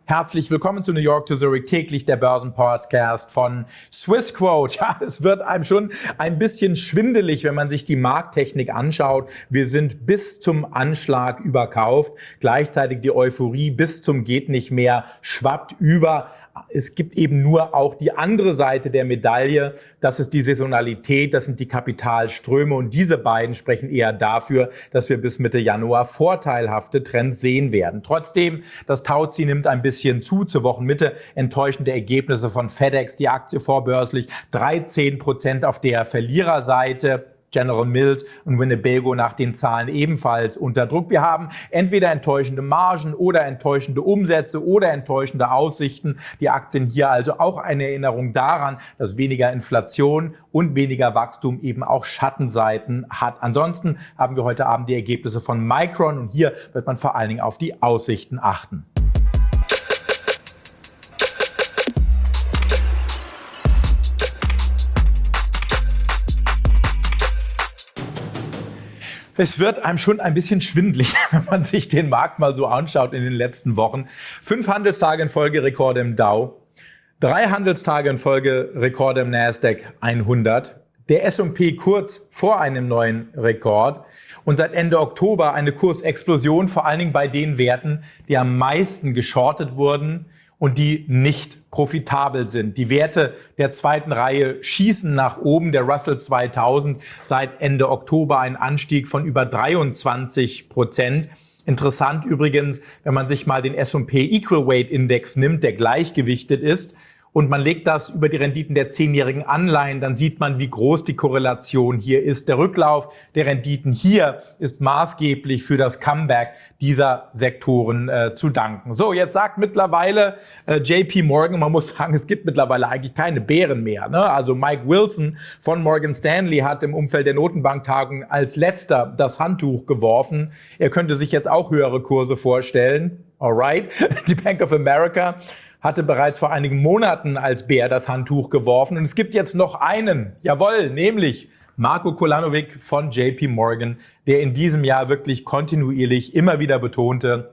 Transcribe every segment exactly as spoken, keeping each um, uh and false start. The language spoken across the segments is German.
Herzlich willkommen zu New York to Zurich, täglich der Börsenpodcast von Swissquote. Ja, es wird einem schon ein bisschen schwindelig, wenn man sich die Markttechnik anschaut. Wir sind bis zum Anschlag überkauft. Gleichzeitig die Euphorie bis zum geht nicht mehr schwappt über. Es gibt eben nur auch die andere Seite der Medaille. Das ist die Saisonalität, das sind die Kapitalströme. Und diese beiden sprechen eher dafür, dass wir bis Mitte Januar vorteilhafte Trends sehen werden. Trotzdem, das Tauziehen nimmt ein bisschen zu. Zur Wochenmitte enttäuschende Ergebnisse von FedEx, die Aktie vorbörslich dreizehn Prozent auf der Verliererseite. General Mills und Winnebago nach den Zahlen ebenfalls unter Druck. Wir haben entweder enttäuschende Margen oder enttäuschende Umsätze oder enttäuschende Aussichten. Die Aktien hier also auch eine Erinnerung daran, dass weniger Inflation und weniger Wachstum eben auch Schattenseiten hat. Ansonsten haben wir heute Abend die Ergebnisse von Micron und hier wird man vor allen Dingen auf die Aussichten achten. Es wird einem schon ein bisschen schwindelig, wenn man sich den Markt mal so anschaut in den letzten Wochen. Fünf Handelstage in Folge Rekorde im Dow, drei Handelstage in Folge Rekorde im Nasdaq hundert, der S und P kurz vor einem neuen Rekord und seit Ende Oktober eine Kursexplosion, vor allen Dingen bei den Werten, die am meisten geschortet wurden und die nicht profitabel sind. Die Werte der zweiten Reihe schießen nach oben. Der Russell zweitausend seit Ende Oktober ein Anstieg von über dreiundzwanzig Prozent. Interessant übrigens, wenn man sich mal den S und P Equal Weight Index nimmt, der gleichgewichtet ist, und man legt das über die Renditen der zehnjährigen Anleihen, dann sieht man, wie groß die Korrelation hier ist. Der Rücklauf der Renditen hier ist maßgeblich für das Comeback dieser Sektoren äh, zu danken. So, jetzt sagt mittlerweile äh, J P Morgan, man muss sagen, es gibt mittlerweile eigentlich keine Bären mehr, ne? Also Mike Wilson von Morgan Stanley hat im Umfeld der Notenbanktagung als letzter das Handtuch geworfen. Er könnte sich jetzt auch höhere Kurse vorstellen. Alright. Die Bank of America hatte bereits vor einigen Monaten als Bär das Handtuch geworfen. Und es gibt jetzt noch einen, jawohl, nämlich Marko Kolanovic von J P Morgan, der in diesem Jahr wirklich kontinuierlich immer wieder betonte,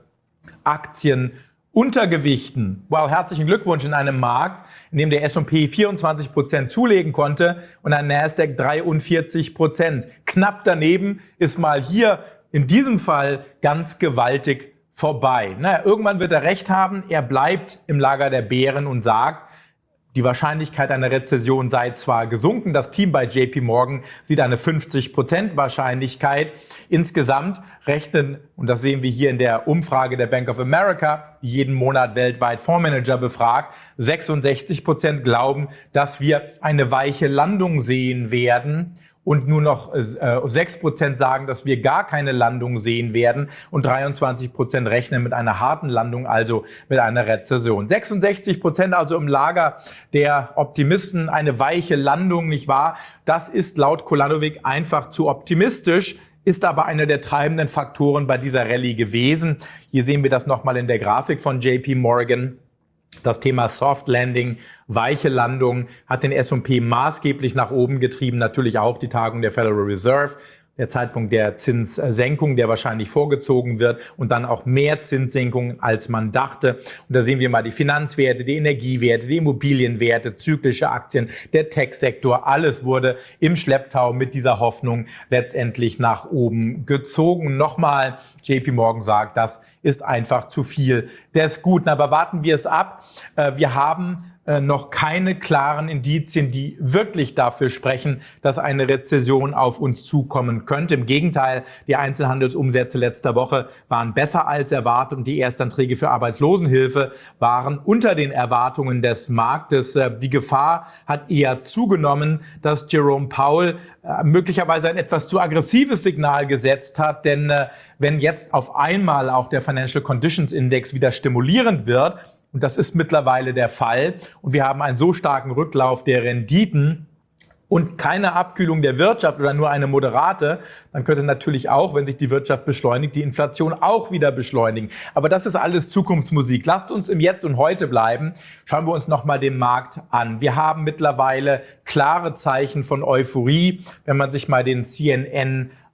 Aktien untergewichten. Well, herzlichen Glückwunsch in einem Markt, in dem der S und P vierundzwanzig Prozent zulegen konnte und ein Nasdaq dreiundvierzig Prozent. Knapp daneben ist mal hier in diesem Fall ganz gewaltig vorbei. Naja, irgendwann wird er recht haben. Er bleibt im Lager der Bären und sagt, die Wahrscheinlichkeit einer Rezession sei zwar gesunken. Das Team bei J P Morgan sieht eine fünfzig Prozent Wahrscheinlichkeit. Insgesamt rechnen, und das sehen wir hier in der Umfrage der Bank of America, die jeden Monat weltweit Fondsmanager befragt, sechsundsechzig Prozent glauben, dass wir eine weiche Landung sehen werden. Und nur noch äh, sechs Prozent sagen, dass wir gar keine Landung sehen werden. Und dreiundzwanzig Prozent rechnen mit einer harten Landung, also mit einer Rezession. sechsundsechzig Prozent also im Lager der Optimisten, eine weiche Landung, nicht wahr? Das ist laut Kolanovic einfach zu optimistisch, ist aber einer der treibenden Faktoren bei dieser Rallye gewesen. Hier sehen wir das nochmal in der Grafik von J P Morgan. Das Thema Soft Landing, weiche Landung hat den S und P maßgeblich nach oben getrieben. Natürlich auch die Tagung der Federal Reserve, der Zeitpunkt der Zinssenkung, der wahrscheinlich vorgezogen wird und dann auch mehr Zinssenkungen, als man dachte. Und da sehen wir mal die Finanzwerte, die Energiewerte, die Immobilienwerte, zyklische Aktien, der Tech-Sektor. Alles wurde im Schlepptau mit dieser Hoffnung letztendlich nach oben gezogen. Nochmal, J P Morgan sagt, das ist einfach zu viel des Guten. Aber warten wir es ab. Wir haben noch keine klaren Indizien, die wirklich dafür sprechen, dass eine Rezession auf uns zukommen könnte. Im Gegenteil, die Einzelhandelsumsätze letzter Woche waren besser als erwartet und die Erstanträge für Arbeitslosenhilfe waren unter den Erwartungen des Marktes. Die Gefahr hat eher zugenommen, dass Jerome Powell möglicherweise ein etwas zu aggressives Signal gesetzt hat, denn wenn jetzt auf einmal auch der Financial Conditions Index wieder stimulierend wird, und das ist mittlerweile der Fall. Und wir haben einen so starken Rücklauf der Renditen und keine Abkühlung der Wirtschaft oder nur eine moderate, dann könnte natürlich auch, wenn sich die Wirtschaft beschleunigt, die Inflation auch wieder beschleunigen. Aber das ist alles Zukunftsmusik. Lasst uns im Jetzt und Heute bleiben. Schauen wir uns nochmal den Markt an. Wir haben mittlerweile klare Zeichen von Euphorie. Wenn man sich mal den C N N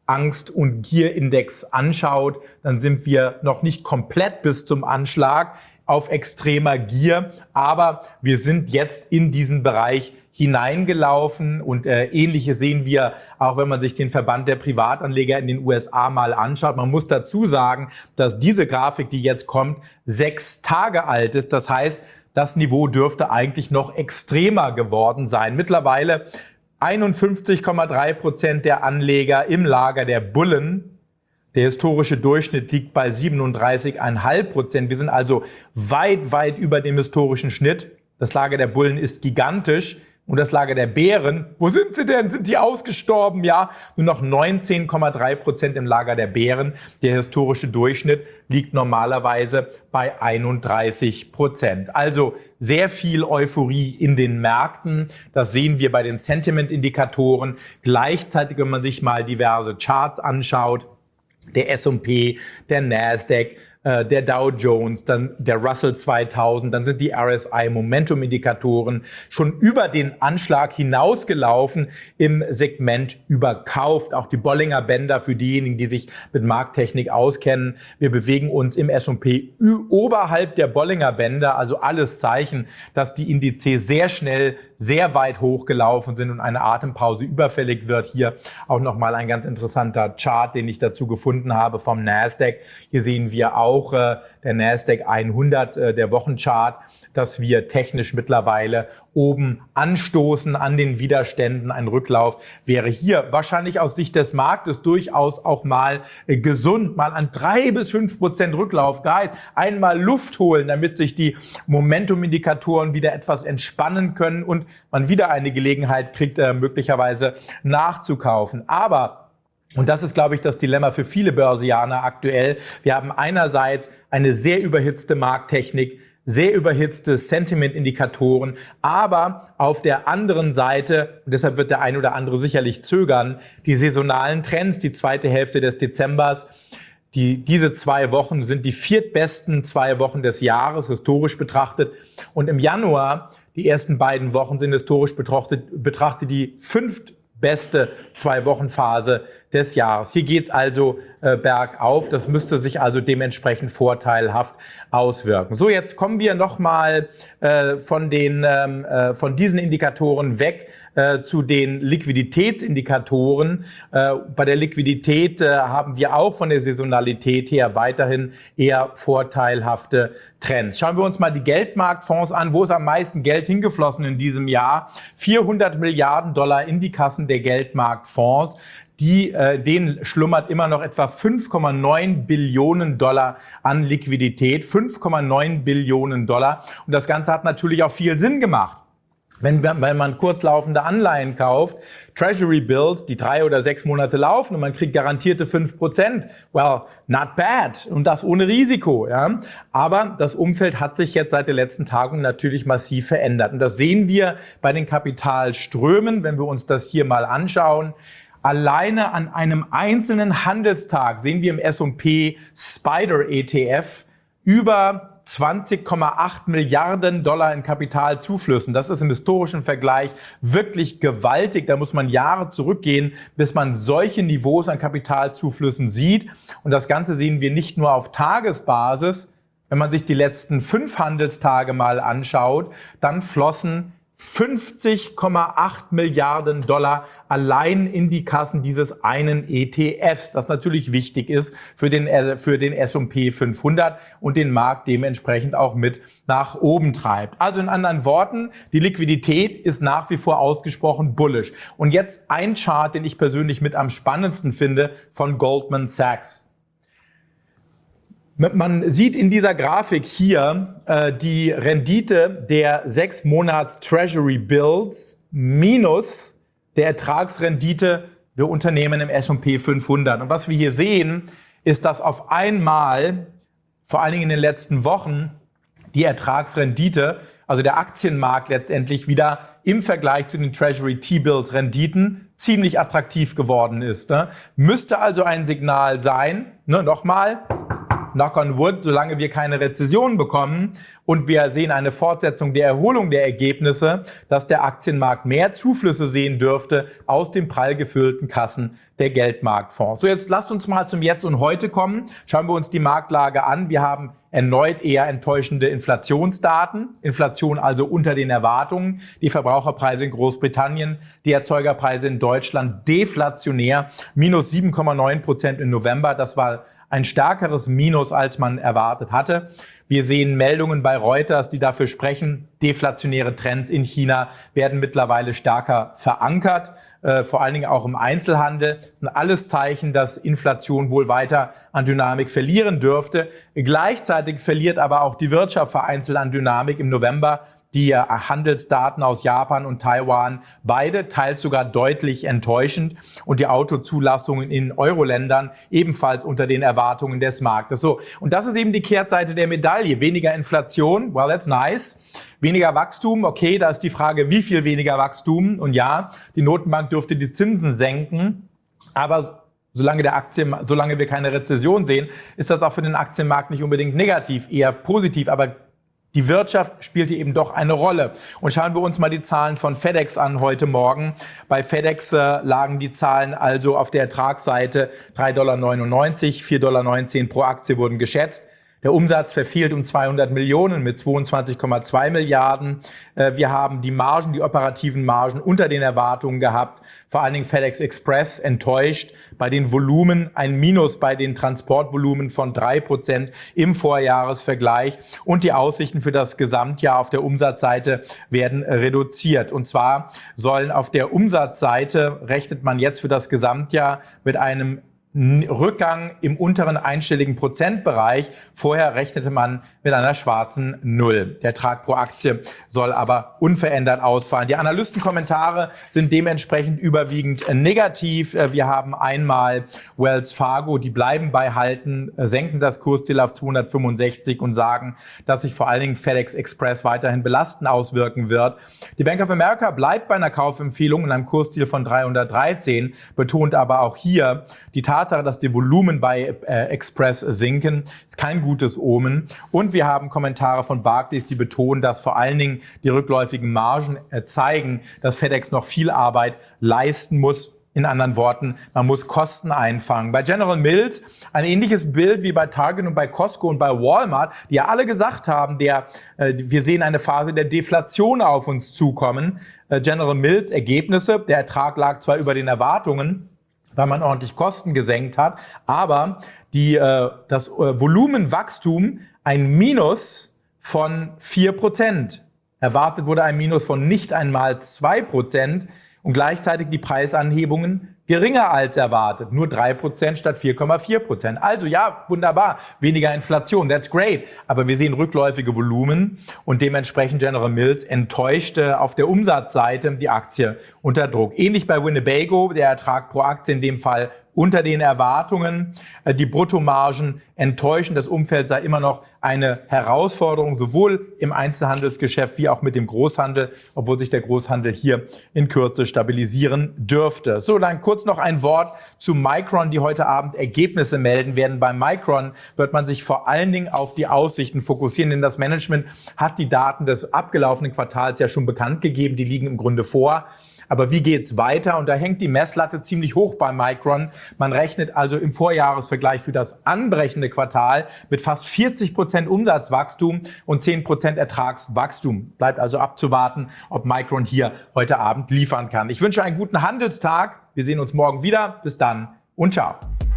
Angst- und Gierindex anschaut, dann sind wir noch nicht komplett bis zum Anschlag auf extremer Gier, aber wir sind jetzt in diesen Bereich hineingelaufen und äh, Ähnliches sehen wir auch, wenn man sich den Verband der Privatanleger in den U S A mal anschaut. Man muss dazu sagen, dass diese Grafik, die jetzt kommt, sechs Tage alt ist. Das heißt, das Niveau dürfte eigentlich noch extremer geworden sein. Mittlerweile einundfünfzig Komma drei Prozent der Anleger im Lager der Bullen. Der historische Durchschnitt liegt bei siebenunddreißig Komma fünf Prozent. Wir sind also weit, weit über dem historischen Schnitt. Das Lager der Bullen ist gigantisch. Und das Lager der Bären, wo sind sie denn? Sind die ausgestorben? Ja, nur noch neunzehn Komma drei Prozent im Lager der Bären. Der historische Durchschnitt liegt normalerweise bei einunddreißig Prozent. Also sehr viel Euphorie in den Märkten. Das sehen wir bei den Sentiment-Indikatoren. Gleichzeitig, wenn man sich mal diverse Charts anschaut, der S und P, der Nasdaq, der Dow Jones, dann der Russell zweitausend, dann sind die R S I Momentum-Indikatoren schon über den Anschlag hinausgelaufen im Segment überkauft. Auch die Bollinger Bänder für diejenigen, die sich mit Markttechnik auskennen. Wir bewegen uns im S und P oberhalb der Bollinger Bänder, also alles Zeichen, dass die Indizes sehr schnell, sehr weit hochgelaufen sind und eine Atempause überfällig wird. Hier auch nochmal ein ganz interessanter Chart, den ich dazu gefunden habe vom Nasdaq. Hier sehen wir auch Auch äh, der Nasdaq hundert, äh, der Wochenchart, dass wir technisch mittlerweile oben anstoßen an den Widerständen. Ein Rücklauf wäre hier wahrscheinlich aus Sicht des Marktes durchaus auch mal äh, gesund. Mal an drei bis fünf Prozent Rücklauf. Guys, einmal Luft holen, damit sich die Momentum-Indikatoren wieder etwas entspannen können und man wieder eine Gelegenheit kriegt, äh, möglicherweise nachzukaufen. Aber und das ist, glaube ich, das Dilemma für viele Börsianer aktuell. Wir haben einerseits eine sehr überhitzte Markttechnik, sehr überhitzte Sentiment-Indikatoren, aber auf der anderen Seite, und deshalb wird der ein oder andere sicherlich zögern, die saisonalen Trends, die zweite Hälfte des Dezembers. Die, diese zwei Wochen sind die viertbesten zwei Wochen des Jahres, historisch betrachtet. Und im Januar, die ersten beiden Wochen sind historisch betrachtet, betrachtet die fünft beste Zwei-Wochen-Phase des Jahres. Hier geht's also äh, bergauf. Das müsste sich also dementsprechend vorteilhaft auswirken. So, jetzt kommen wir nochmal äh, von den ähm, äh, von diesen Indikatoren weg äh, zu den Liquiditätsindikatoren. Äh, bei der Liquidität äh, haben wir auch von der Saisonalität her weiterhin eher vorteilhafte Trends. Schauen wir uns mal die Geldmarktfonds an. Wo ist am meisten Geld hingeflossen in diesem Jahr? vierhundert Milliarden Dollar in die Kassen der Geldmarktfonds. Die, äh, denen schlummert immer noch etwa fünf Komma neun Billionen Dollar an Liquidität. fünf Komma neun Billionen Dollar. Und das Ganze hat natürlich auch viel Sinn gemacht. Wenn, wenn man kurzlaufende Anleihen kauft, Treasury Bills, die drei oder sechs Monate laufen und man kriegt garantierte fünf Prozent. Well, not bad. Und das ohne Risiko. Ja. Aber das Umfeld hat sich jetzt seit der letzten Tagung natürlich massiv verändert. Und das sehen wir bei den Kapitalströmen, wenn wir uns das hier mal anschauen. Alleine an einem einzelnen Handelstag sehen wir im S und P Spider E T F über zwanzig Komma acht Milliarden Dollar in Kapitalzuflüssen. Das ist im historischen Vergleich wirklich gewaltig. Da muss man Jahre zurückgehen, bis man solche Niveaus an Kapitalzuflüssen sieht. Und das Ganze sehen wir nicht nur auf Tagesbasis. Wenn man sich die letzten fünf Handelstage mal anschaut, dann flossen fünfzig Komma acht Milliarden Dollar allein in die Kassen dieses einen E T Fs, das natürlich wichtig ist für den, für den S und P fünfhundert und den Markt dementsprechend auch mit nach oben treibt. Also in anderen Worten, die Liquidität ist nach wie vor ausgesprochen bullish. Und jetzt ein Chart, den ich persönlich mit am spannendsten finde, von Goldman Sachs. Man sieht in dieser Grafik hier äh, die Rendite der sechs Monats Treasury Bills minus der Ertragsrendite der Unternehmen im S und P fünfhundert. Und was wir hier sehen, ist, dass auf einmal, vor allen Dingen in den letzten Wochen, die Ertragsrendite, also der Aktienmarkt letztendlich wieder im Vergleich zu den Treasury T-Bills Renditen ziemlich attraktiv geworden ist. Ne? Müsste also ein Signal sein, ne, nochmal, knock on wood, solange wir keine Rezession bekommen und wir sehen eine Fortsetzung der Erholung der Ergebnisse, dass der Aktienmarkt mehr Zuflüsse sehen dürfte aus den prall gefüllten Kassen der der Geldmarktfonds. So, jetzt lasst uns mal zum Jetzt und Heute kommen. Schauen wir uns die Marktlage an. Wir haben erneut eher enttäuschende Inflationsdaten. Inflation also unter den Erwartungen. Die Verbraucherpreise in Großbritannien, die Erzeugerpreise in Deutschland deflationär. Minus sieben Komma neun Prozent im November. Das war ein stärkeres Minus, als man erwartet hatte. Wir sehen Meldungen bei Reuters, die dafür sprechen, deflationäre Trends in China werden mittlerweile stärker verankert, äh, vor allen Dingen auch im Einzelhandel. Das sind alles Zeichen, dass Inflation wohl weiter an Dynamik verlieren dürfte. Gleichzeitig verliert aber auch die Wirtschaft vereinzelt an Dynamik im November. Die Handelsdaten aus Japan und Taiwan, beide teils sogar deutlich enttäuschend und die Autozulassungen in Euro-Ländern ebenfalls unter den Erwartungen des Marktes. So, und das ist eben die Kehrseite der Medaille. Weniger Inflation, well, that's nice. Weniger Wachstum, okay, da ist die Frage, wie viel weniger Wachstum? Und ja, die Notenbank dürfte die Zinsen senken, aber Solange, der Aktien, solange wir keine Rezession sehen, ist das auch für den Aktienmarkt nicht unbedingt negativ, eher positiv, aber die Wirtschaft spielt hier eben doch eine Rolle. Und schauen wir uns mal die Zahlen von FedEx an heute Morgen. Bei FedEx äh, lagen die Zahlen also auf der Ertragsseite drei Komma neunundneunzig Dollar, vier Komma neunzehn Dollar pro Aktie wurden geschätzt. Der Umsatz verfielt um zweihundert Millionen mit zweiundzwanzig Komma zwei Milliarden. Wir haben die Margen, die operativen Margen unter den Erwartungen gehabt. Vor allen Dingen FedEx Express enttäuscht. Bei den Volumen ein Minus bei den Transportvolumen von drei Prozent im Vorjahresvergleich. Und die Aussichten für das Gesamtjahr auf der Umsatzseite werden reduziert. Und zwar sollen auf der Umsatzseite, rechnet man jetzt für das Gesamtjahr mit einem Rückgang im unteren einstelligen Prozentbereich. Vorher rechnete man mit einer schwarzen Null. Der Ertrag pro Aktie soll aber unverändert ausfallen. Die Analystenkommentare sind dementsprechend überwiegend negativ. Wir haben einmal Wells Fargo, die bleiben bei Halten, senken das Kursziel auf zweihundertfünfundsechzig und sagen, dass sich vor allen Dingen FedEx Express weiterhin belastend auswirken wird. Die Bank of America bleibt bei einer Kaufempfehlung und einem Kursziel von dreihundertdreizehn, betont aber auch hier die Tatsache, Tatsache, dass die Volumen bei äh, Express sinken, ist kein gutes Omen. Und wir haben Kommentare von Barclays, die betonen, dass vor allen Dingen die rückläufigen Margen äh, zeigen, dass FedEx noch viel Arbeit leisten muss. In anderen Worten, man muss Kosten einfangen. Bei General Mills ein ähnliches Bild wie bei Target und bei Costco und bei Walmart, die ja alle gesagt haben, der, äh, wir sehen eine Phase der Deflation auf uns zukommen. Äh, General Mills Ergebnisse, der Ertrag lag zwar über den Erwartungen, weil man ordentlich Kosten gesenkt hat, aber die, äh, das äh, Volumenwachstum ein Minus von vier Prozent. Erwartet wurde ein Minus von nicht einmal zwei Prozent und gleichzeitig die Preisanhebungen geringer als erwartet, nur drei Prozent statt vier Komma vier Prozent. Also ja, wunderbar, weniger Inflation, that's great. Aber wir sehen rückläufige Volumen und dementsprechend General Mills enttäuscht auf der Umsatzseite die Aktie unter Druck. Ähnlich bei Winnebago, der Ertrag pro Aktie in dem Fall unter den Erwartungen. Die Bruttomargen enttäuschen. Das Umfeld sei immer noch eine Herausforderung, sowohl im Einzelhandelsgeschäft wie auch mit dem Großhandel, obwohl sich der Großhandel hier in Kürze stabilisieren dürfte. So, dann kurz noch ein Wort zu Micron, die heute Abend Ergebnisse melden werden. Bei Micron wird man sich vor allen Dingen auf die Aussichten fokussieren, denn das Management hat die Daten des abgelaufenen Quartals ja schon bekannt gegeben. Die liegen im Grunde vor. Aber wie geht's weiter? Und da hängt die Messlatte ziemlich hoch bei Micron. Man rechnet also im Vorjahresvergleich für das anbrechende Quartal mit fast vierzig Prozent Umsatzwachstum und zehn Prozent Ertragswachstum. Bleibt also abzuwarten, ob Micron hier heute Abend liefern kann. Ich wünsche einen guten Handelstag. Wir sehen uns morgen wieder. Bis dann und ciao.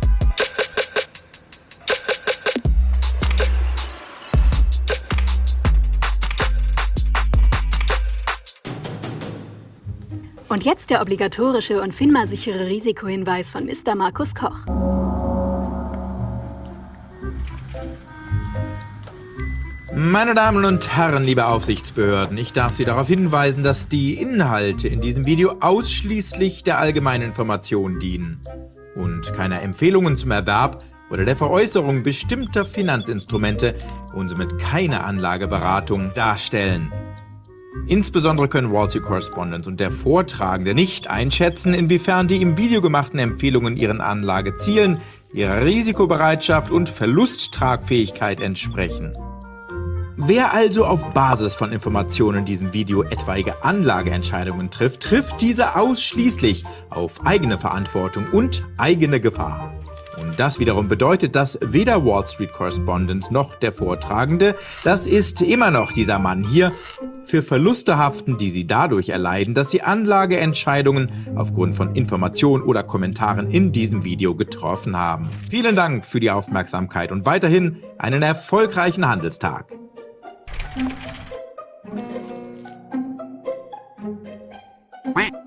Und jetzt der obligatorische und FINMA-sichere Risikohinweis von Mister Markus Koch. Meine Damen und Herren, liebe Aufsichtsbehörden, ich darf Sie darauf hinweisen, dass die Inhalte in diesem Video ausschließlich der allgemeinen Information dienen und keiner Empfehlungen zum Erwerb oder der Veräußerung bestimmter Finanzinstrumente und somit keine Anlageberatung darstellen. Insbesondere können Wall Street Correspondent und der Vortragende nicht einschätzen, inwiefern die im Video gemachten Empfehlungen ihren Anlagezielen, ihrer Risikobereitschaft und Verlusttragfähigkeit entsprechen. Wer also auf Basis von Informationen in diesem Video etwaige Anlageentscheidungen trifft, trifft diese ausschließlich auf eigene Verantwortung und eigene Gefahr. Und das wiederum bedeutet, dass weder Wall Street Correspondent noch der Vortragende, das ist immer noch dieser Mann hier, für Verluste haften, die sie dadurch erleiden, dass sie Anlageentscheidungen aufgrund von Informationen oder Kommentaren in diesem Video getroffen haben. Vielen Dank für die Aufmerksamkeit und weiterhin einen erfolgreichen Handelstag. Quack.